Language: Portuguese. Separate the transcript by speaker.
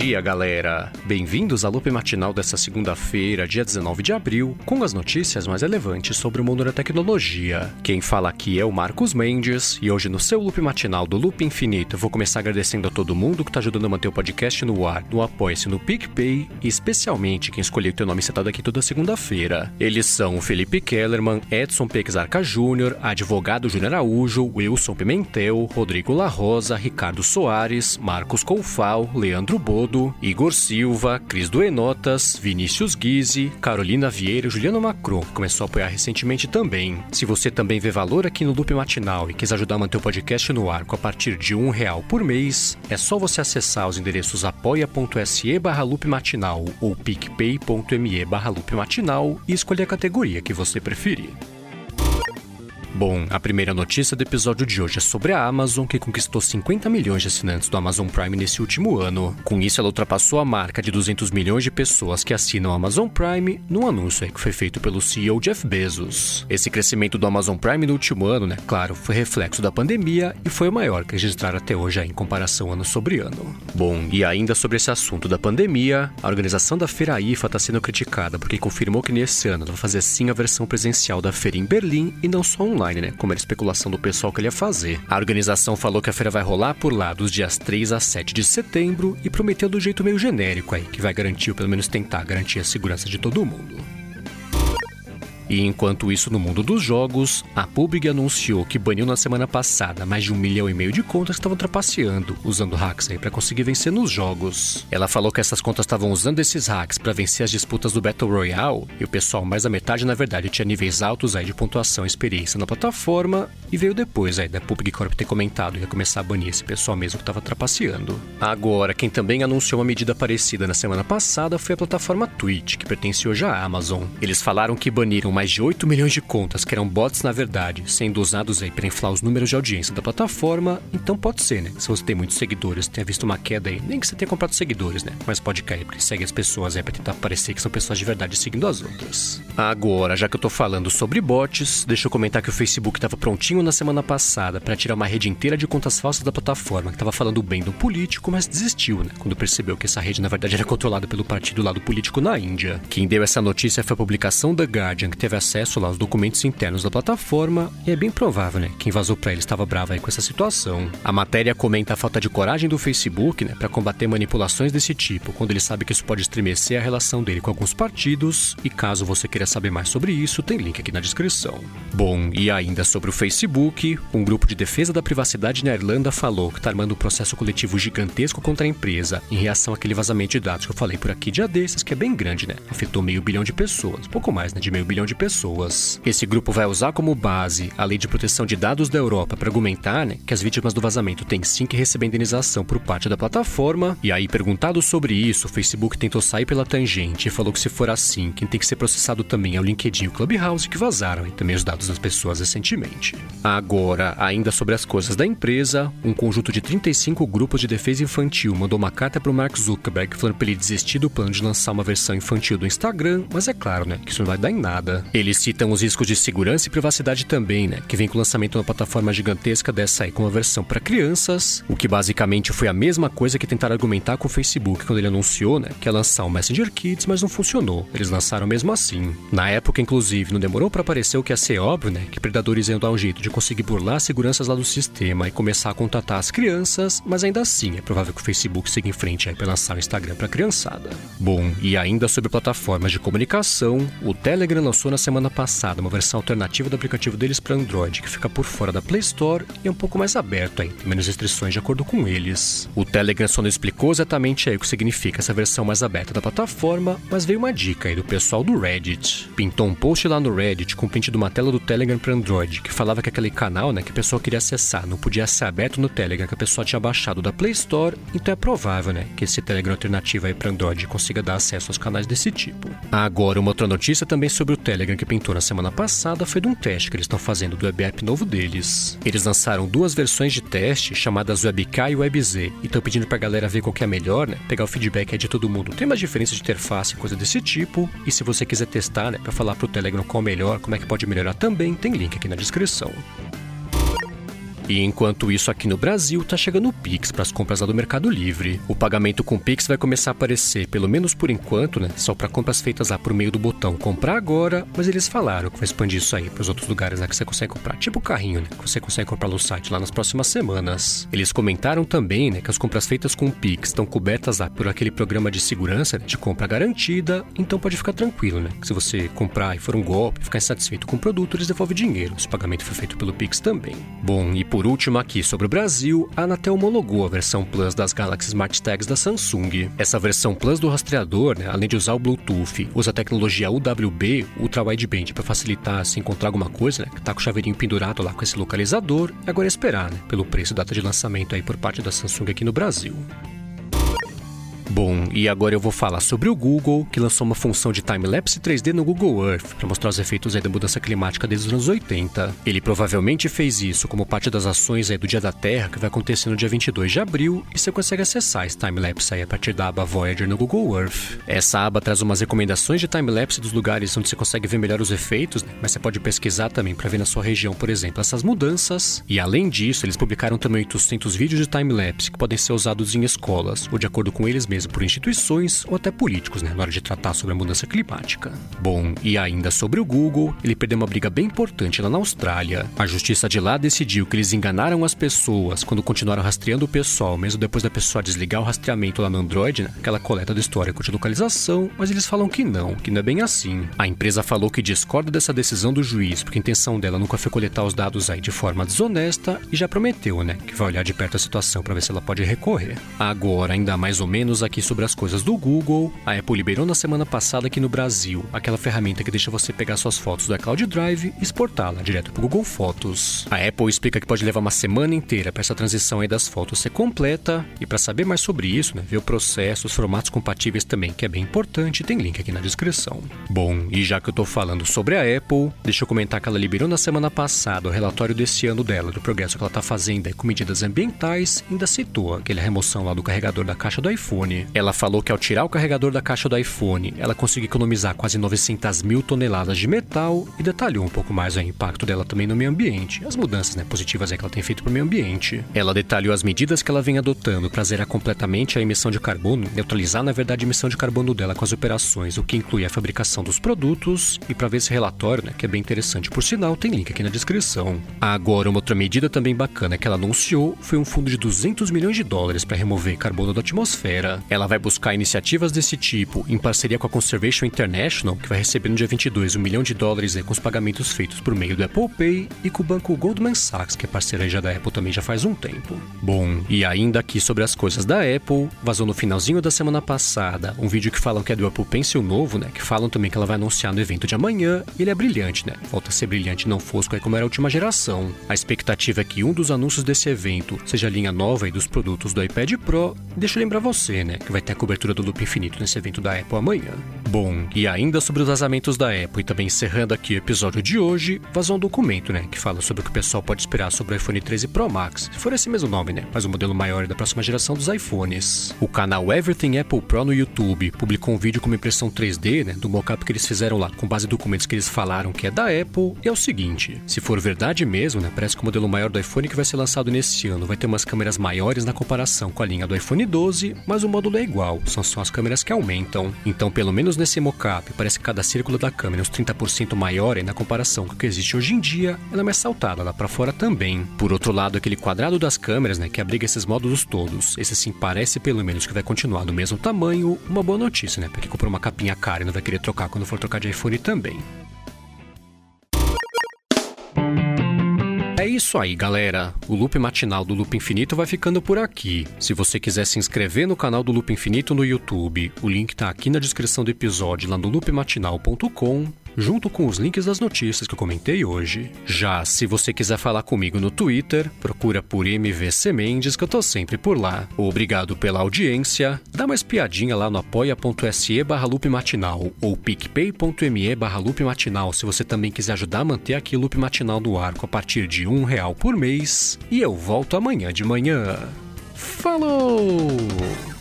Speaker 1: dia, galera! Bem-vindos à Loop Matinal desta segunda-feira, dia 19 de abril, com as notícias mais relevantes sobre o mundo da tecnologia. Quem fala aqui é o Marcos Mendes, e hoje no seu Loop Matinal do Loop Infinito eu vou começar agradecendo a todo mundo que está ajudando a manter o podcast no ar, no Apoia-se, no PicPay, e especialmente quem escolheu o teu nome citado aqui toda segunda-feira. Eles são o Felipe Kellerman, Edson Pexarca Júnior, Advogado Júnior Araújo, Wilson Pimentel, Rodrigo La Rosa, Ricardo Soares, Marcos Coufal, Leandro Bodo, Igor Silva, Cris Duenotas, Vinícius Guise, Carolina Vieira e Juliano Macron, que começou a apoiar recentemente também. Se você também vê valor aqui no Loop Matinal e quer ajudar a manter o podcast no ar com a partir de R$1 por mês, é só você acessar os endereços apoia.se/loopmatinal ou picpay.me/loopmatinal e escolher a categoria que você preferir. Bom, a primeira notícia do episódio de hoje é sobre a Amazon, que conquistou 50 milhões de assinantes do Amazon Prime nesse último ano. Com isso, ela ultrapassou a marca de 200 milhões de pessoas que assinam o Amazon Prime num anúncio que foi feito pelo CEO Jeff Bezos. Esse crescimento do Amazon Prime no último ano, claro, foi reflexo da pandemia e foi o maior que registraram até hoje em comparação ano sobre ano. Bom, e ainda sobre esse assunto da pandemia, a organização da Feira IFA está sendo criticada porque confirmou que nesse ano ela vai fazer sim a versão presencial da feira em Berlim e não só online, como era a especulação do pessoal que ele ia fazer. A organização falou que a feira vai rolar por lá dos dias 3 a 7 de setembro e prometeu do jeito meio genérico que vai garantir, ou pelo menos tentar garantir a segurança de todo mundo. E enquanto isso, no mundo dos jogos, a PUBG anunciou que baniu na semana passada mais de 1,5 milhão de contas que estavam trapaceando, usando hacks para conseguir vencer nos jogos. Ela falou que essas contas estavam usando esses hacks para vencer as disputas do Battle Royale, e o pessoal, mais da metade, na verdade, tinha níveis altos de pontuação e experiência na plataforma, e veio depois da PUBG Corp ter comentado que ia começar a banir esse pessoal mesmo que estava trapaceando. Agora, quem também anunciou uma medida parecida na semana passada foi a plataforma Twitch, que pertence hoje à Amazon. Eles falaram que baniram mais de 8 milhões de contas, que eram bots na verdade, sendo usados para inflar os números de audiência da plataforma. Então pode ser, se você tem muitos seguidores, tenha visto uma queda nem que você tenha comprado seguidores, mas pode cair porque segue as pessoas pra tentar parecer que são pessoas de verdade seguindo as outras. Agora, já que eu tô falando sobre bots, deixa eu comentar que o Facebook tava prontinho na semana passada para tirar uma rede inteira de contas falsas da plataforma, que tava falando bem do político, mas desistiu, quando percebeu que essa rede na verdade era controlada pelo partido lá do político na Índia. Quem deu essa notícia foi a publicação The Guardian, que teve acesso lá aos documentos internos da plataforma, e é bem provável, quem vazou pra ele estava bravo com essa situação. A matéria comenta a falta de coragem do Facebook, para combater manipulações desse tipo, quando ele sabe que isso pode estremecer a relação dele com alguns partidos, e caso você queira saber mais sobre isso, tem link aqui na descrição. Bom, e ainda sobre o Facebook, um grupo de defesa da privacidade na Irlanda falou que está armando um processo coletivo gigantesco contra a empresa, em reação àquele vazamento de dados que eu falei por aqui dia desses, que é bem grande, afetou 500 milhões de pessoas, pouco mais, de 500 milhões de pessoas. Esse grupo vai usar como base a Lei de Proteção de Dados da Europa para argumentar, que as vítimas do vazamento têm sim que receber indenização por parte da plataforma. E aí, perguntado sobre isso, o Facebook tentou sair pela tangente e falou que se for assim, quem tem que ser processado também é o LinkedIn e o Clubhouse, que vazaram também os dados das pessoas recentemente. Agora, ainda sobre as coisas da empresa, um conjunto de 35 grupos de defesa infantil mandou uma carta para o Mark Zuckerberg falando para ele desistir do plano de lançar uma versão infantil do Instagram, mas é claro, que isso não vai dar em nada. Eles citam os riscos de segurança e privacidade também, que vem com o lançamento de uma plataforma gigantesca dessa com uma versão para crianças, o que basicamente foi a mesma coisa que tentaram argumentar com o Facebook quando ele anunciou, que ia lançar o Messenger Kids, mas não funcionou. Eles lançaram mesmo assim. Na época, inclusive, não demorou para aparecer o que ia ser óbvio, que predadores iam dar um jeito de conseguir burlar as seguranças lá do sistema e começar a contatar as crianças, mas ainda assim é provável que o Facebook siga em frente para lançar o Instagram para criançada. Bom, e ainda sobre plataformas de comunicação, o Telegram lançou na semana passada uma versão alternativa do aplicativo deles para Android, que fica por fora da Play Store e é um pouco mais aberto, tem menos restrições de acordo com eles. O Telegram só não explicou exatamente o que significa essa versão mais aberta da plataforma, mas veio uma dica do pessoal do Reddit. Pintou um post lá no Reddit com print de uma tela do Telegram para Android, que falava que aquele canal, que a pessoa queria acessar não podia ser aberto no Telegram, que a pessoa tinha baixado da Play Store, então é provável, que esse Telegram alternativo para Android consiga dar acesso aos canais desse tipo. Agora, uma outra notícia também sobre o Telegram que pintou na semana passada foi de um teste que eles estão fazendo do web app novo deles. Eles lançaram 2 versões de teste chamadas WebK e WebZ e estão pedindo pra galera ver qual que é melhor, pegar o feedback de todo mundo. Tem mais diferença de interface e coisa desse tipo, e se você quiser testar, pra falar pro Telegram qual é melhor, como é que pode melhorar também, tem link aqui na descrição. E enquanto isso, aqui no Brasil, tá chegando o Pix para as compras lá do Mercado Livre. O pagamento com Pix vai começar a aparecer, pelo menos por enquanto, né, só para compras feitas lá por meio do botão comprar agora, mas eles falaram que vai expandir isso aí para os outros lugares lá que você consegue comprar, tipo o carrinho, né, que você consegue comprar no site lá nas próximas semanas. Eles comentaram também, né, que as compras feitas com Pix estão cobertas lá por aquele programa de segurança, né, de compra garantida, então pode ficar tranquilo, né, que se você comprar e for um golpe, ficar insatisfeito com o produto, eles devolvem dinheiro, se o pagamento for feito pelo Pix também. Bom, e por último aqui sobre o Brasil, a Anatel homologou a versão Plus das Galaxy Smart Tags da Samsung. Essa versão Plus do rastreador, né, além de usar o Bluetooth, usa a tecnologia UWB, Ultra Wideband, para facilitar se encontrar alguma coisa, né, que tá com o chaveirinho pendurado lá com esse localizador, e agora é esperar, né, pelo preço e data de lançamento aí por parte da Samsung aqui no Brasil. Bom, e agora eu vou falar sobre o Google, que lançou uma função de time-lapse 3D no Google Earth para mostrar os efeitos aí da mudança climática desde os anos 80. Ele provavelmente fez isso como parte das ações aí do Dia da Terra, que vai acontecer no dia 22 de abril, e você consegue acessar esse time-lapse aí a partir da aba Voyager no Google Earth. Essa aba traz umas recomendações de time-lapse dos lugares onde você consegue ver melhor os efeitos, né? Mas você pode pesquisar também para ver na sua região, por exemplo, essas mudanças. E além disso, eles publicaram também 800 vídeos de time-lapse que podem ser usados em escolas, ou de acordo com eles mesmos, por instituições ou até políticos, né, na hora de tratar sobre a mudança climática. Bom, e ainda sobre o Google, ele perdeu uma briga bem importante lá na Austrália. A justiça de lá decidiu que eles enganaram as pessoas quando continuaram rastreando o pessoal, mesmo depois da pessoa desligar o rastreamento lá no Android, né, aquela coleta do histórico de localização, mas eles falam que não é bem assim. A empresa falou que discorda dessa decisão do juiz, porque a intenção dela nunca foi coletar os dados aí de forma desonesta e já prometeu, né, que vai olhar de perto a situação para ver se ela pode recorrer. Agora, ainda mais ou menos aqui sobre as coisas do Google, a Apple liberou na semana passada aqui no Brasil aquela ferramenta que deixa você pegar suas fotos do iCloud Drive e exportá-la direto para o Google Fotos. A Apple explica que pode levar uma semana inteira para essa transição aí das fotos ser completa, e para saber mais sobre isso, né, ver o processo, os formatos compatíveis também, que é bem importante, tem link aqui na descrição. Bom, e já que eu tô falando sobre a Apple, deixa eu comentar que ela liberou na semana passada o relatório desse ano dela, do progresso que ela tá fazendo aí com medidas ambientais, e ainda citou aquela remoção lá do carregador da caixa do iPhone. Ela falou que ao tirar o carregador da caixa do iPhone, ela conseguiu economizar quase 900 mil toneladas de metal, e detalhou um pouco mais o impacto dela também no meio ambiente, as mudanças, né, positivas aí que ela tem feito para o meio ambiente. Ela detalhou as medidas que ela vem adotando para zerar completamente a emissão de carbono, neutralizar na verdade a emissão de carbono dela com as operações, o que inclui a fabricação dos produtos, e para ver esse relatório, né, que é bem interessante por sinal, tem link aqui na descrição. Agora, uma outra medida também bacana que ela anunciou foi um fundo de 200 milhões de dólares para remover carbono da atmosfera. Ela vai buscar iniciativas desse tipo em parceria com a Conservation International, que vai receber no dia 22 $1 milhão com os pagamentos feitos por meio do Apple Pay, e com o banco Goldman Sachs, que é parceira já da Apple também já faz um tempo. Bom, e ainda aqui sobre as coisas da Apple, vazou no finalzinho da semana passada um vídeo que falam que é do Apple Pencil novo, né, que falam também que ela vai anunciar no evento de amanhã, e ele é brilhante, né, volta a ser brilhante, não fosco aí como era a última geração. A expectativa é que um dos anúncios desse evento seja a linha nova aí dos produtos do iPad Pro. Deixa eu lembrar você, né, que vai ter a cobertura do Loop Infinito nesse evento da Apple amanhã. Bom, e ainda sobre os vazamentos da Apple, e também encerrando aqui o episódio de hoje, vazou um documento, né, que fala sobre o que o pessoal pode esperar sobre o iPhone 13 Pro Max, se for esse mesmo nome, né, mas o modelo maior da próxima geração dos iPhones. O canal Everything Apple Pro no YouTube publicou um vídeo com uma impressão 3D, né, do mockup que eles fizeram lá, com base em documentos que eles falaram que é da Apple, e é o seguinte: se for verdade mesmo, né, parece que o modelo maior do iPhone que vai ser lançado nesse ano vai ter umas câmeras maiores na comparação com a linha do iPhone 12, mas o módulo é igual, são só as câmeras que aumentam. Então, pelo menos nesse mockup, parece que cada círculo da câmera é uns 30% maior e na comparação com o que existe hoje em dia, ela é mais saltada lá pra fora também. Por outro lado, aquele quadrado das câmeras, né, que abriga esses módulos todos, esse sim parece pelo menos que vai continuar do mesmo tamanho, uma boa notícia, né, porque comprou uma capinha cara e não vai querer trocar quando for trocar de iPhone também. É isso aí, galera. O Loop Matinal do Loop Infinito vai ficando por aqui. Se você quiser se inscrever no canal do Loop Infinito no YouTube, o link tá aqui na descrição do episódio lá no loopmatinal.com, junto com os links das notícias que eu comentei hoje. Já se você quiser falar comigo no Twitter, procura por MVC Mendes, que eu tô sempre por lá. Obrigado pela audiência. Dá uma espiadinha lá no apoia.se/loopmatinal ou picpay.me/loopmatinal se você também quiser ajudar a manter aqui o Loop Matinal no ar a partir de R$1 por mês. E eu volto amanhã de manhã. Falou!